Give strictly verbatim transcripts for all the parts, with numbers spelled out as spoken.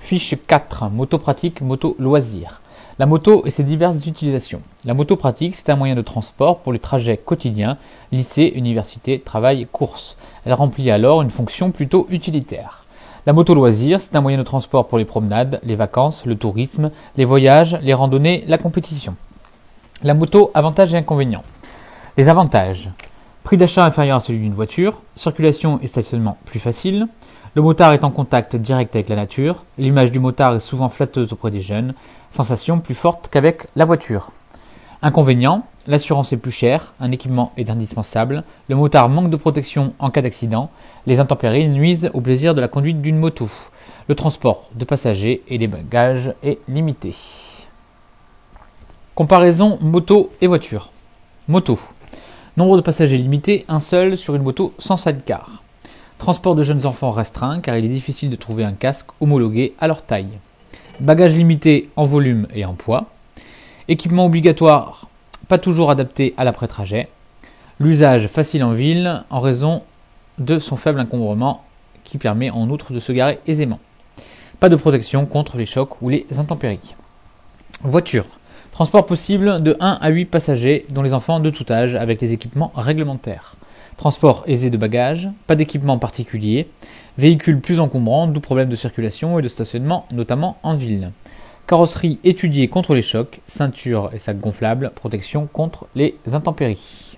Fiche quatre. Moto pratique, moto loisir. La moto et ses diverses utilisations. La moto pratique, c'est un moyen de transport pour les trajets quotidiens, lycée, université, travail, course. Elle remplit alors une fonction plutôt utilitaire. La moto loisir, c'est un moyen de transport pour les promenades, les vacances, le tourisme, les voyages, les randonnées, la compétition. La moto, avantages et inconvénients. Les avantages. Prix d'achat inférieur à celui d'une voiture, circulation et stationnement plus facile. Le motard est en contact direct avec la nature. L'image du motard est souvent flatteuse auprès des jeunes. Sensation plus forte qu'avec la voiture. Inconvénients, l'assurance est plus chère, un équipement est indispensable. Le motard manque de protection en cas d'accident. Les intempéries nuisent au plaisir de la conduite d'une moto. Le transport de passagers et des bagages est limité. Comparaison moto et voiture. Moto. Nombre de passagers limité, un seul sur une moto sans sidecar. Transport de jeunes enfants restreint car il est difficile de trouver un casque homologué à leur taille. Bagages limités en volume et en poids. Équipement obligatoire, pas toujours adapté à l'après-trajet. L'usage facile en ville en raison de son faible encombrement qui permet en outre de se garer aisément. Pas de protection contre les chocs ou les intempéries. Voiture. Transport possible de un à huit passagers, dont les enfants de tout âge, avec les équipements réglementaires. Transport aisé de bagages, pas d'équipement particulier. Véhicule plus encombrant, d'où problème de circulation et de stationnement, notamment en ville. Carrosserie étudiée contre les chocs, ceinture et sac gonflable, protection contre les intempéries.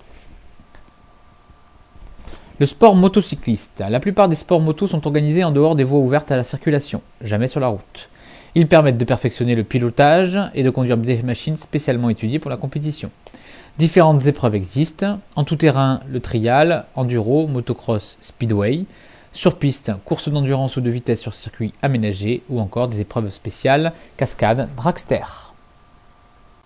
Le sport motocycliste. La plupart des sports motos sont organisés en dehors des voies ouvertes à la circulation, jamais sur la route. Ils permettent de perfectionner le pilotage et de conduire des machines spécialement étudiées pour la compétition. Différentes épreuves existent. En tout-terrain, le trial, enduro, motocross, speedway. Sur piste, course d'endurance ou de vitesse sur circuit aménagé ou encore des épreuves spéciales, cascade, dragster.